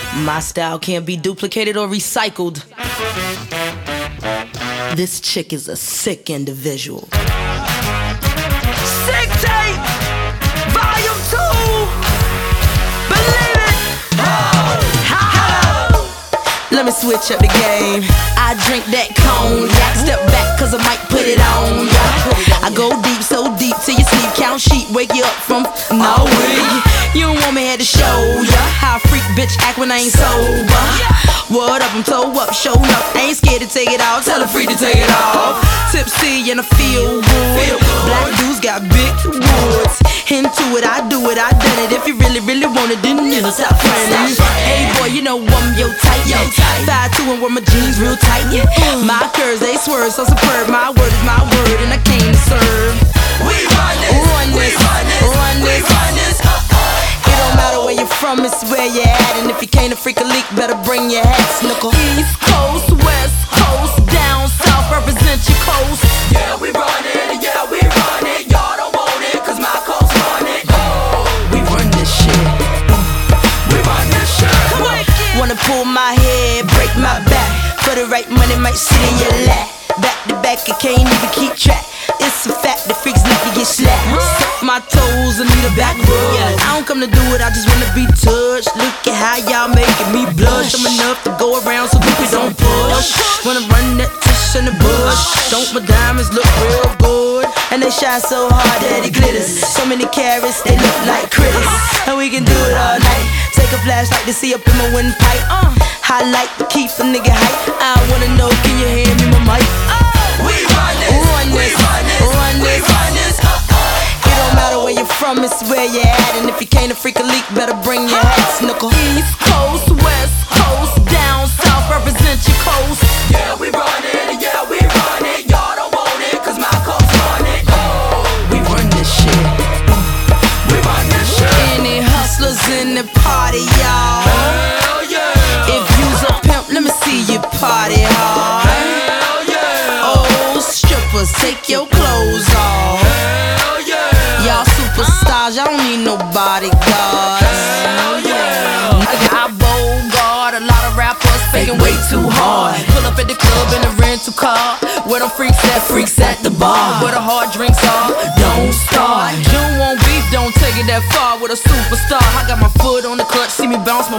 My style can't be duplicated or recycled. This chick is a sick individual. Sick tape, volume 2. Believe it. Let me switch up the game. I drink that cognac. Step back cause I might put it on ya. I go deep, so deep till you sleep. Count sheep, wake you up from no way. You don't want me here to show ya how a freak bitch act when I ain't sober. What up, I'm toe up, showing up. I ain't scared to take it off, tell her free to take it off. Tipsy and I feel good. Black dudes got big woods. Into it, I do it, I done it. If you really, really want it, then you know, stop friendly. Hey boy, you know I'm your type. 5'2" and wear my jeans real tight. My curves, they swerve so superb. My word is my word and I came to serve. We run this, run this, run this, run this. It don't matter where you're from, it's where you're at. And if you can't freak a leak, better bring your hat, snuckle. East Coast, West Coast, down south, represent your coast. Yeah, we run it, yeah, we run it. Y'all don't want it, cause my coast run it. Oh, we run this shit. We run this shit. Wanna pull my head, break my back. For the right money, might sit in your lap. Back to back, I can't even keep track. It's a fact that freaks like to get slapped. Suck my toes, I need a back rub. I don't come to do it, I just wanna be touched. Look at how y'all making me blush. I'm enough to go around so people don't push. Wanna run that tush in the bush. Don't my diamonds look real good? And they shine so hard that it glitters. So many carats, they look like critters. And we can do it all night. Take a flashlight to see up in my windpipe. Highlight to keep a nigga hype. I wanna know, can you hear me, my mic? We run this, run this, we run this, run we this. run this. It don't matter where you're from, it's where you're at. And if you can't freak a leak, better bring your hat, snuckle. East Coast, West Coast, down south, represent your coast. Yeah, we run it, yeah, we run it. Y'all don't want it, cause my coast run it. Oh, we run this shit. We run this shit. Any hustlers in the party, y'all? Hell yeah. If you's a pimp, let me see you party hard. Hell yeah. Oh, strippers, take your clothes off. Hell yeah. Y'all superstars, y'all don't need no bodyguards. Hell yeah. I got Bogart, a lot of rappers faking way too hard. Pull up at the club in a rental car. Where them freaks at the bar. Where the hard drinks are, don't start. You don't want beef, don't take it that far with a superstar. I got my foot on the clutch, see me bounce my